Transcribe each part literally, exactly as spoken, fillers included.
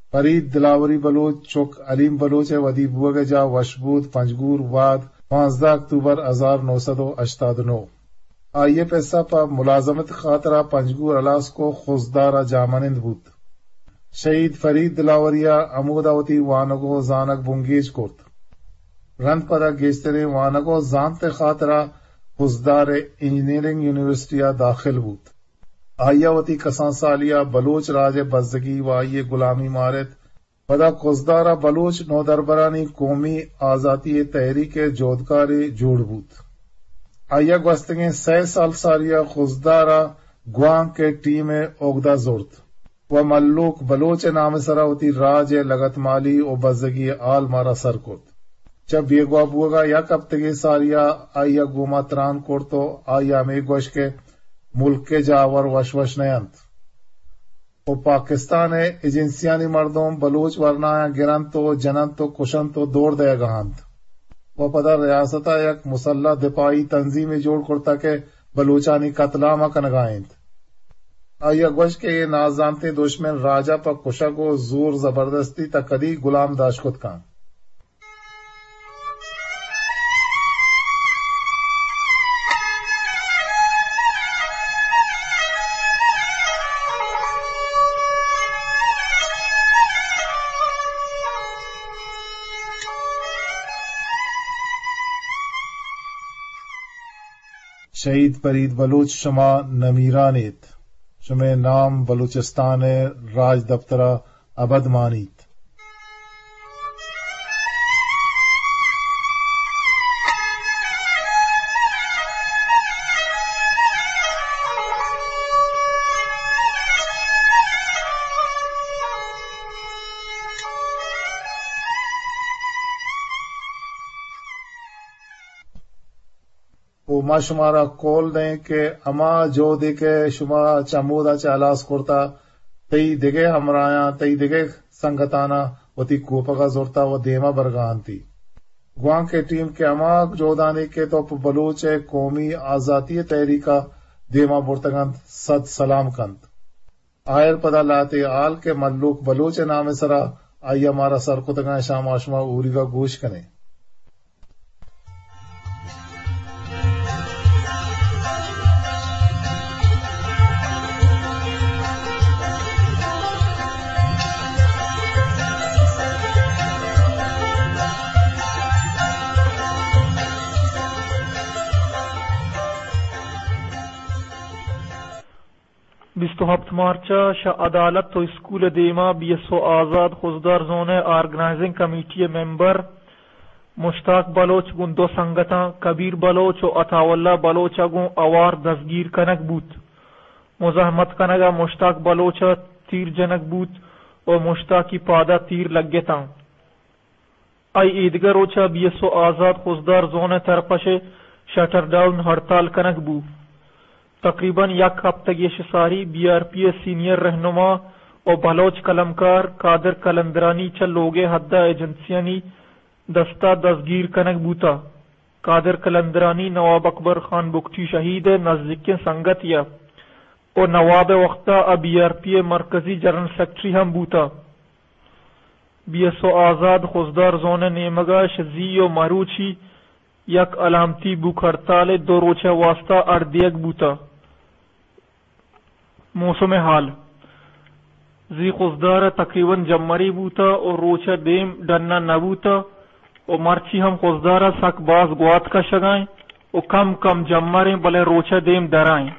فرید دلاوری بلوچ چک علیم بلوچ ودی بوگ جا وشبود پنجگور واد پانزدہ اکتوبر ہزار نو سو اٹھاسی نو آئیے پیسہ پا ملازمت خاطرہ پنجگور الاس کو خزدارا جامنند بود شہید فرید دلاوریا اموداوتی وانگو زانک بنگیج کورت رند پدا گیشترے وانگو زانت خاطرہ خزدار انجینئرنگ یونیورسٹیا داخل بود آئیا وتی کسان سالیا بلوچ راج بزدگی و آئیے غلامی مارت پدا خزدارا بلوچ نو دربرانی قومی آزادی تحریک جودکاری جوڑ بود آئیا گوستگیں سی سال سالیا خزدارا گوان کے ٹیم اوگدا زورت و ملوک بلوچ نام سراوتی راج لگت مالی و بزدگی آل مارا سر کرد جب یہ گوا بوگا یا کب تگی ساریا آئیا گوما تران کرتو آئیا میں گوش کے ملک کے جاور وش وش نیانت و پاکستان ایجنسیانی مردوں بلوچ ورنایا گرن تو جنن تو کشن تو دور دے گہانت و پدا ریاستہ یک مسلح دفاعی تنظیم جوڑ کرتا کہ بلوچانی قتلامہ کنگائند آئیا گوش کے یہ نازانتے دشمن راجہ پا کشا کو زور زبردستی تا کدی غلام داشکت کان شہید فرید بلوچ شما نمیرانیت شمع نام بلوچستان راج دفترہ ابد مانیت ما شمارا کول دیں کہ اما جو دے کے شما چمودا چالاس کرتا تی دگے ہمرایا تی دگے سنگتانا و تی کوپگا زورتا و دیما برگان تھی گوان کے ٹیم کے اما جو دانے کے تو بلوچ قومی آزادی تحریکا دیما برتگند صد سلام کند آئر پدا لاتے آل کے ملوک بلوچ نام سرا آئی ہمارا سر کتگاں شام آشما اوری کا گوش کنے بیست و هفت مارچ شا عدالت تو اسکول دیما بیسو Azad Khuzdar zone organizing committee member Mushtaq Baloch گون دو سنگتاں کبیر بلوچ و عطاولlah بلوچ گون اوار دستگیر کنک بود مزاحمت کنگا مشتاق بلوچ تیر جنک بود و مشتاقی پادا تیر لگتاں ای ایدگر روچا بیسو آزاد خزدار زون ترپش شٹر ڈاؤن ہڑتال کنک بود تقریباً یک ہفتگی شساری بی آر پی سینئر رہنما اور بلوچ قلمکار قادر قلندرانی چل لوگے حدہ ایجنسیانی دستہ دستگیر کنک بوتا قادر قلندرانی نواب اکبر خان بکٹی شہید نزدیک سنگت یا اور نواب وقتہ بی آر پی مرکزی جنرل سیکرٹری ہم بوتا B S O Azad Khuzdar zone نیمگا شزی و مروچی یک علامتی بوک ہڑتال دو روچہ واسطہ اردیگ بوتا موسم حال زی خزدار تقریباً جمری بوتا اور روچہ دیم ڈننا نبوتا اور مرچی ہم خزدارہ سک باز گوات کا شگائیں اور کم کم جمریں بلے روچہ دیم درائیں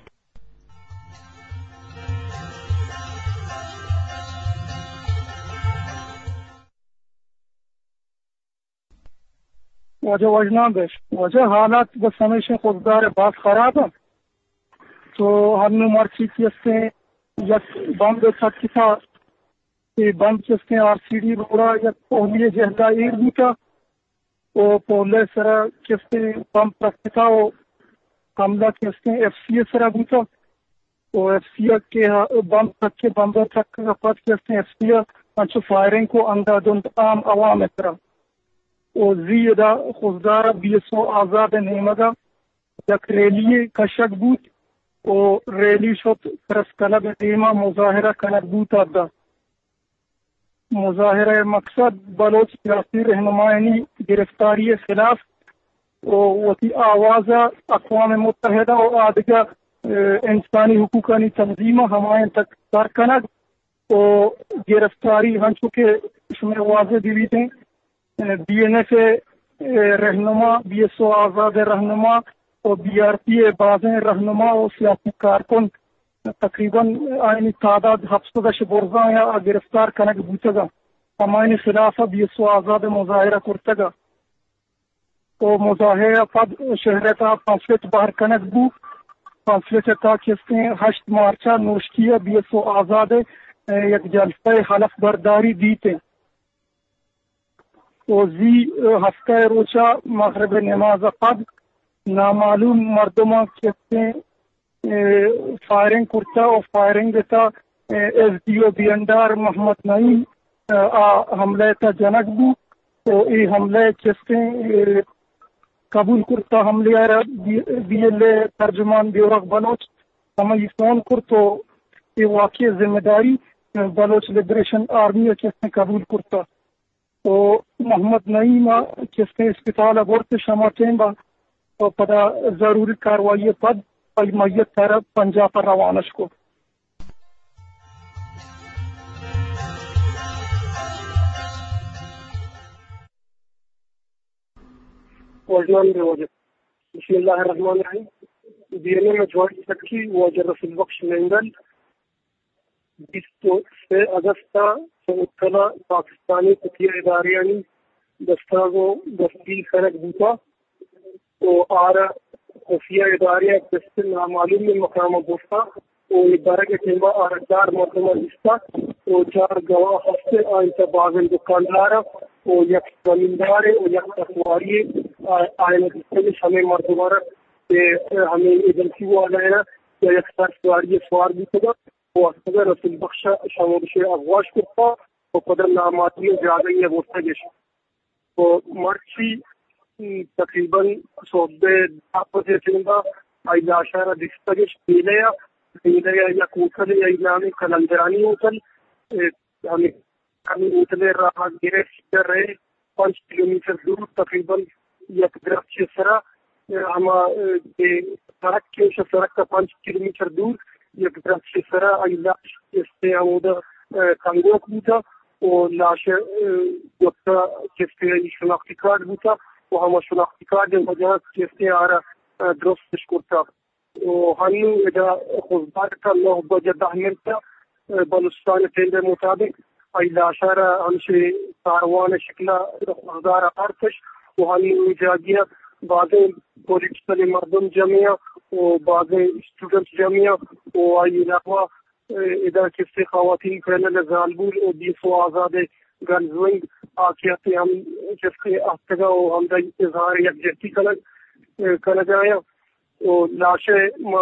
وجہ وجنا بیش وجہ حالات بس ہمیشہ خوددار بات خراب ہے تو ہم نے مرچی کیسے یا بند ساتھ کی تھا کہ بند کیسے آر سی ڈی روڑا یا پہلی جہدہ ایر بوتا وہ پہلے سرا کیسے بند رکھتا تھا وہ حملہ کیسے ایف سی اے سرا بوتا وہ ایف سی اے کے بند رکھ کے بند رکھ کے پت کیسے ایف سی اے انچو فائرنگ کو اندہ دند عام عوام سرا و زیدہ خزدار بیسو آزاد نیمگا یک ریلی کشک بود و ریلی شد پرس کلب دیما مظاہرہ کنک بود آدھا مظاہرہ مقصد بلوچ سیاسی رہنمائنی گرفتاری خلاف وتی آواز اقوام متحدہ و آدگا انسانی حقوقانی تنظیمہ ہمائن تک سرکنگ و گرفتاری ہنچو کے اس میں واضح دیوی تھیں بی این ایف رہنما بی ایس او آزاد رہنما اور بی آر پی بازیں رہنما اور سیاسی کارکن تقریباً آئینی تعداد ہفتہ برزاں یا گرفتار کنک بوتگا ہمائن خلاف بی ایس او آزاد مظاہرہ کرتگا تو مظاہرہ پد شہرتا پانسلت باہر کنک بو پانسلت تا کستے ہشت مارچہ نوشتیہ بی ایس او آزاد یک جلسہ حلف برداری دیتے تو زی ہفتہ روچہ مغرب نماز پد نامعلوم مردمہ کستے فائرنگ کرتا اور فائرنگ دیتا ایس ڈی او بیندار محمد نعیم حملے تا جنک بو تو ای حملے کستے قبول کرتا حملے بی ایل اے ترجمان بیورق بلوچ ہمیں فون کر تو یہ واقعی ذمہ داری بلوچ لبریشن آرمی کستے قبول کرتا تو محمد نعیم کستے اسپتال ابورت شما ٹیمبا تو پدا ضروری کاروائی پد میت طرف پنجاب پر روانش کو بسم اللہ الرحمن الرحیم ڈی این اے میں جوائنٹ سیکرٹری واجر رسول بخش مینگل بیس اگست مبتلا پاکستانی خفیہ اداریانی دستاگو دستی خرق بوتا تو آر خفیہ اداریہ دست نامعلوم میں مقام گفتا تو ادارہ کے ٹیمہ آر چار مردمہ دستا تو چار گواہ ہفتے آئنتا باغن دکاندارا و یک زمیندار و یک تسواری آئین دستگش ہمیں مردمارا کہ ہمیں ایجنسی والا ہے نا کہ یک سواری سوار بھی تگا وہ اصدر رسول بخش شامورش اغواش کرتا و قدر ناماتی جاگئی ہے بورتگش تو مرچی تقریباً صوبے داپت چنگا آئی اشارہ دستگش پیلیا پیلیا یا کوتل یا نامی کلندرانی ہوتل ہمیں ہمیں اتنے راہ گرے کر رہے پانچ کلو میٹر دور تقریباً یک درخت سرا ہم سڑک کے سڑک کا پانچ کلو میٹر دور یک درخت سرا آئی لاش جستے عمودہ کنگوک بوتا اور لاش جبتا جستے شناختی کارڈ بوتا وہ ہم شناختی کارڈ وجہ جستے آرہ درستش کرتا ہنو ادا خزبار کا نو بجہ دہ منتا بلوچستان ٹینڈر مطابق ای لاشارہ ہمشے کاروان شکلہ خزدار آرتش وہ ہنو جاگیا بعض پولیٹیکل مردم جمعیہ و بعض اسٹوڈنٹس جمعیہ و آئی علاقہ ادا کسے خواتین کرنل زالبول و دیسو آزاد گنزوئنگ آکیاتی ہم جس کے آفتگا و ہم دا اظہار یکجہتی کنگ آیا و لاشے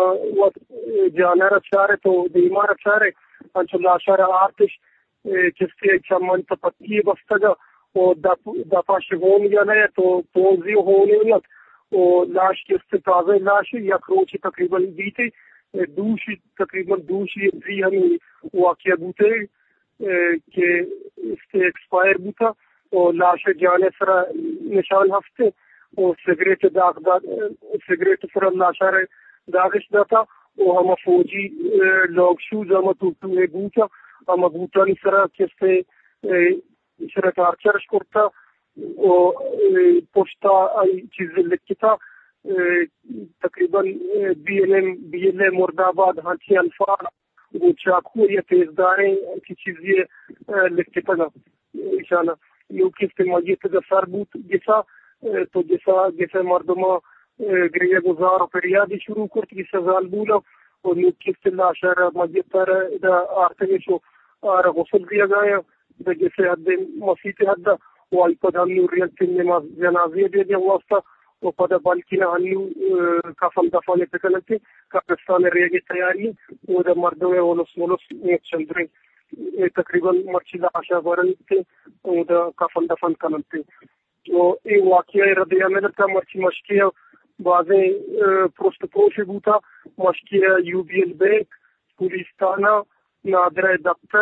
جانا رچا رہے تو دیما رچا رہے انچو لاشا رہا آرتش جس کے چمن تپتی بستگا و دفاع شگون یا لے تو پونزی ہونے لگ و لاش جس سے تازہ لاش یک روچی تقریباً بیتے دوشی تقریباً دوشی اتری ہمیں واقعہ بوتے کہ اس کے ایکسپائر بوتا اور لاش جانے سرا نشان ہفتے اور سگریٹ داغ سگریٹ سرا لاشا رہے داغش داتا اور ہم فوجی لوگ شوز ہم توتو ہے بوتا ہم بوتانی سرا کس سے سرا کارچرش کرتا اور پوشتا ای چیز لکھتا تقریباً B L M B L A مردآباد ہانچی الفاظ وہ چاقو یا تیزداریں کی چیزیں لکھتے پگا اشانہ یو کس کے مجید کا سربوت جسا تو جسا جسے مردمہ گریہ گزار و فریادی شروع کرتی جسا زال بولا اور یو کس کے لاشار مجید پر آرتگشو آر غسل دیا گایا جسے حد مسیح حد وہ الپد ہم ریلت نماز جنازیہ دے دیا واسطہ وہ پدا بلکہ نہ ہنو کفن دفن پکلتے پاکستان ریگی تیاری وہ دا مردوں ہے ولس ولس ایک چندرے تقریباً مرچی لاشا برنتے وہ دا کفن دفن کنتے تو یہ واقعہ رد عمل کا مرچی مشکیہ بعضیں پرست پوش بوتا مشکیہ U B L bank police تھانہ نادرہ دفتر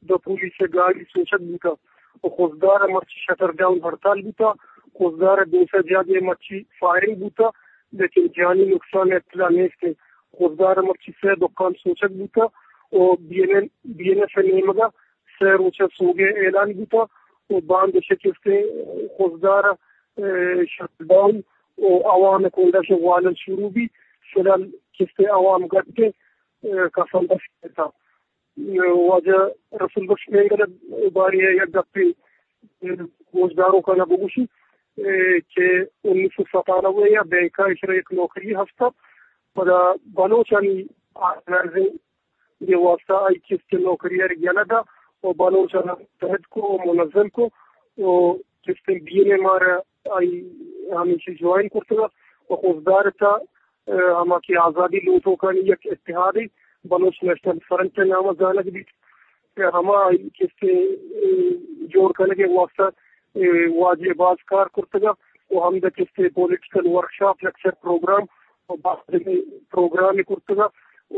دو پولیس گاڑی سوچک بوتا و خوزدار مرچی شٹر ڈاؤن ہڑتال بوتا. خوزدار دو سے زیادہ مرچی فائرنگ بوتا لیکن جانی نقصان اطلاع نہیں تھے. خوزدار مرچی سے دکان سوچک بوتا و بی این ایف نیمگا سے روچا سوگے اعلان بوتا و باند شکست خوزدار شٹر ڈاؤن و عوام کونڈا سے والن شروع بھی فی الحال کس عوام گٹ کے کا سندش تھا. وجہ رسول بخش مینگل باری ہے یا گپی گوشداروں کا نہ بگوشی کہ انیس سو ستانوے یا بینکا اشرا ایک نوکری ہفتہ پدا بلوچانی آرگنائزنگ یہ واسطہ آئی کس کے نوکری ہے گیانا دا اور بلوچان متحد کو منظم کو کس کے بی این مارا آئی ہمیشہ جوائن کرتے گا اور خوزدار تھا ہما کی آزادی لوٹوں کا یک اتحادی بلوچ نیشنل فرنٹ کے نام جانک بھی ہما کس کے جوڑ کرنے کے واسطہ واجب باز کار کرتے گا وہ ہم کس کے پولیٹیکل ورکشاپ لیکچر پروگرام اور بعض پروگرام کرتے گا.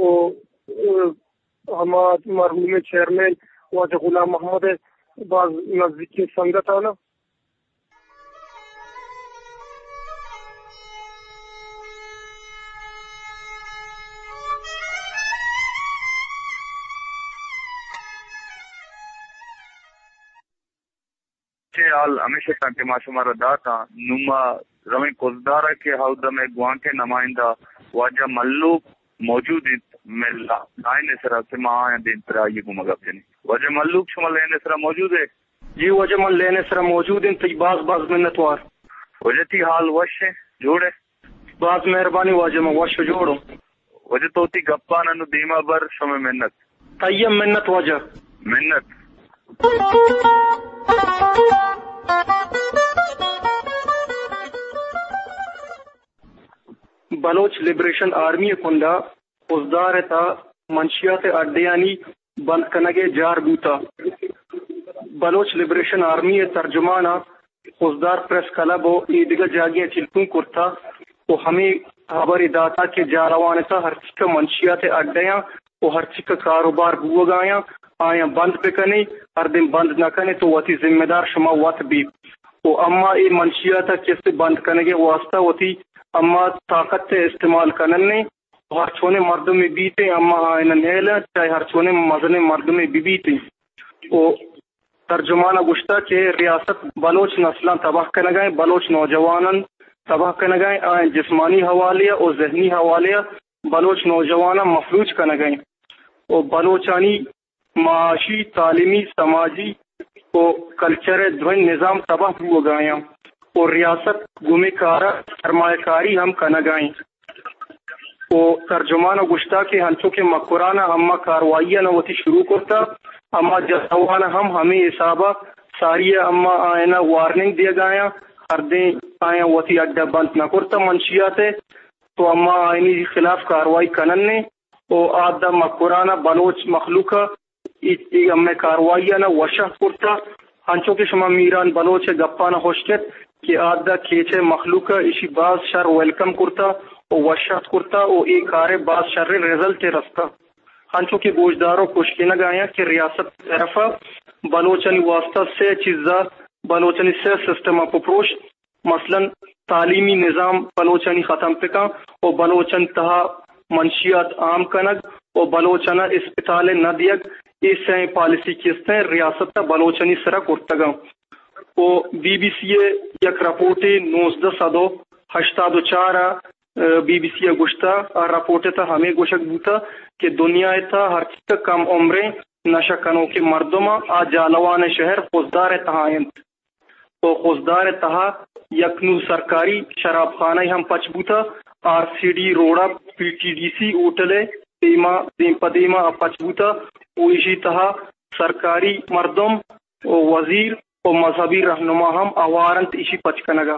ہما مرحوم چیئرمین واجہ غلام محمد بعض نزدیک سنگت آنا حال ہمیشہ تک معصومہ داتا نما رویں کوزدارہ کے ہودہ میں گوان کے نمائندہ واجہ ملوک موجود ملا آئین اسرا سے ماں دین ترا یہ گمگا پنی واجہ ملوک شما لین اسرا موجود ہے جی واجہ مل لین اسرا موجود ہیں تی باز باز منتوار وجہ تی حال وش ہے جوڑے باز مہربانی واجہ میں وش جوڑوں وجہ تو تی گپانا نو دیما بر شما منت تیم منت واجہ منت بلوچ لبریشن آرمی کنڈا خوزدار تا منشیات اڈیانی بند کنگے جار بوتا. بلوچ لبریشن آرمی ترجمانا خوزدار پریس کلب و ایدگا جاگیاں چلتوں کرتا تو ہمیں خبر داتا کہ جاروانتا ہر چکا منشیات اڈیاں و ہر چکا کاروبار بوگایاں آیا بند بکنے ہر دن بند نہ کنے تو وتی ذمہ دار شما وات بھی او اما ای منشیات کس بند کرنے کے واسطہ ہوتی اما طاقت سے استعمال کرنے ہر چھونے مردوں میں بیتے اما آئین نیلا چاہے ہر چھونے مزنے مردوں میں بھی بیتے. او ترجمانہ گشتہ کہ ریاست بلوچ نسلان تباہ کرنے گئے بلوچ نوجوانان تباہ کرنے گئے آئین جسمانی حوالے اور ذہنی حوالے بلوچ نوجوانہ مفلوج کرنے گئے اور بلوچانی معاشی تعلیمی سماجی و کلچر دھن نظام تباہ ہو گئے اور ریاست گمے کارا سرمایہ کاری ہم کا نگائیں. او ترجمان گشتہ کے ہنچوں کے مقرانہ اما کاروائیاں نوتی شروع کرتا اما جسوانا ہم ہمیں حسابہ ساری اما آئینہ وارننگ دیا گایا ہر دیں آئین وتی اڈا بند نہ کرتا منشیات تو اما آئینی خلاف کاروائی کننے او آدھا مقرانہ بلوچ مخلوقہ اما کاروائیاں نہ وشہ کرتا ہنچوں کے شما میران بلوچ گپانا خوشکت کہ آدھا کھیچے مخلوقہ اسی باز شر ویلکم کرتا او وشت کرتا او ایک کارے باز شر رزلٹ رستا ہنچوں کے گوشداروں خوشکی نہ گایا کہ ریاست طرفہ بلوچنی واسطہ سے چیزا بلوچنی سے سسٹم اپروچ مثلا تعلیمی نظام بلوچنی ختم پکا او بلوچن تہا منشیات عام کنگ او بلوچنا اسپتال نہ دیگ اس سے پالیسی کس ریاست بلوچنی سرا کرتگا او بی بی سی یک رپورٹی نوزدہ سدو ہشتاد چارہ بی بی سی گشتہ رپورٹ تھا ہمیں گوشک بوتا کہ دنیا تھا ہر چیز کم عمریں نشہ کنوں کے مردمہ آ جالوان شہر خوزدار تہائن تو خوزدار تہا یکنو سرکاری شراب خانہ ہم پچ بوتا آر سی ڈی روڑا پی ٹی ڈی سی اوٹلے دیما دیم پدیما پچ بوتا اوشی تہا سرکاری مردم و وزیر و مذہبی رہنما ہم اوارنت اسی پچ کنگا.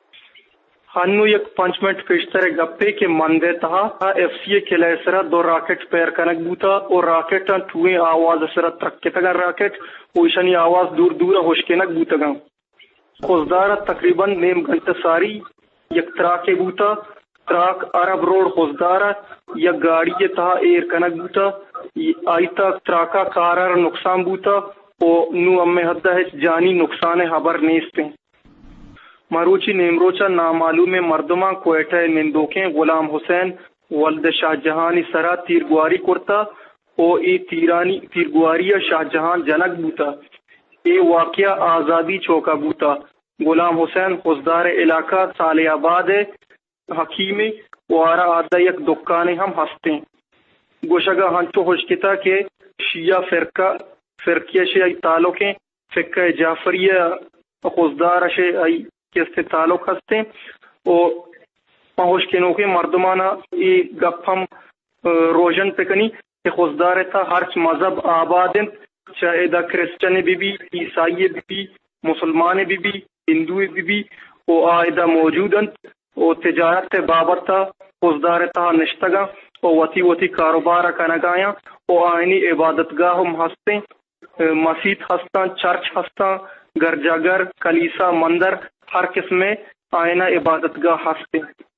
ہنو یک پانچ منٹ پیشتر گپے کے مندے تہا ایف سی اے کلے سرا دو راکٹ پیر کنک بوتا اور راکٹ ٹوئیں آواز سرا ترکے تگا راکٹ اوشنی آواز دور دور ہوشکنک بوتا گا. خوزدار تقریباً نیم گھنٹہ ساری یک ترا کے بوتا تراک عرب روڈ خوزدارا یا گاڑی تہا ایر کنک بوتا آئیتا تراکا کارار نقصان بوتا او نو امی حدہ ہے جانی نقصان حبر نیستے. مروچی نیمروچا نامعلوم مردمان کوئٹہ نندوکیں غلام حسین ولد شاہ جہانی سرا تیرگواری کرتا او ای تیرانی تیرگواری شاہ جہان جنک بوتا. اے واقعہ آزادی چوکا بوتا. غلام حسین خوزدار علاقہ سال آباد حکیم وارا آدھا یک دکانے ہم ہستے. گوشگا ہنچو خوشکتا کے شیعہ فرقہ فرقیہ شے ای تعلق ہیں فقہ جعفریہ خوزدار شے ای کس سے تعلق ہستے. او پہنچ کے نوکے مردمانہ ای گپ ہم روشن پکنی کہ خوزدار تھا ہر مذہب آبادن چاہے دا کرسچن بی بی عیسائی بی بی مسلمان بی بی ہندو بی بی او آئدہ موجودن او تجارت بابت تھا خوزدار تھا نشتگا او وتی وتی کاروبار کنگایا او آئینی عبادت گاہ ہم ہستے مسجد ہستا چرچ ہستا گرجا گھر کلیسا مندر ہر قسم میں آئینہ عبادت گاہ ہستے.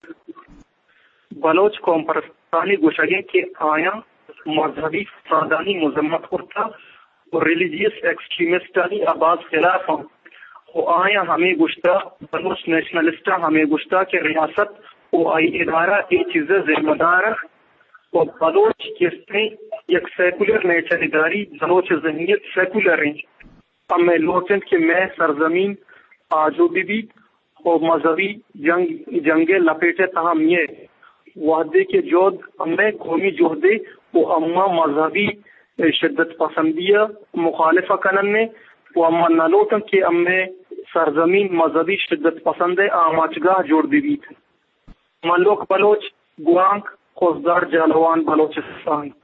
بلوچ قوم پرستانی گوشگے کے آیا مذہبی فسادانی مذمت کرتا اور ریلیجیس ایکسٹریمسٹانی آباز خلاف ہوں. وہ آیا ہمیں گشتہ بلوچ نیشنلسٹا ہمیں گشتہ کہ ریاست او آئی ادارہ ای چیزیں ذمہ دار اور بلوچ کس میں یک سیکولر نیچر اداری بلوچ ذہنیت سیکولر ہیں. اب میں لوٹن کہ میں سرزمین آجو بی بی اور مذہبی جنگ جنگے لپیٹے تاہم یہ وحدے کے جود ہمیں قومی جوہدے وہ اما مذہبی شدت پسندیہ مخالفہ کنن میں وہ اما نلوٹن کہ ہمیں سرزمین مذہبی شدت پسند آماچگاہ جوڑ دی. ملوک بلوچ گوانک خوزدار جالوان بلوچستان.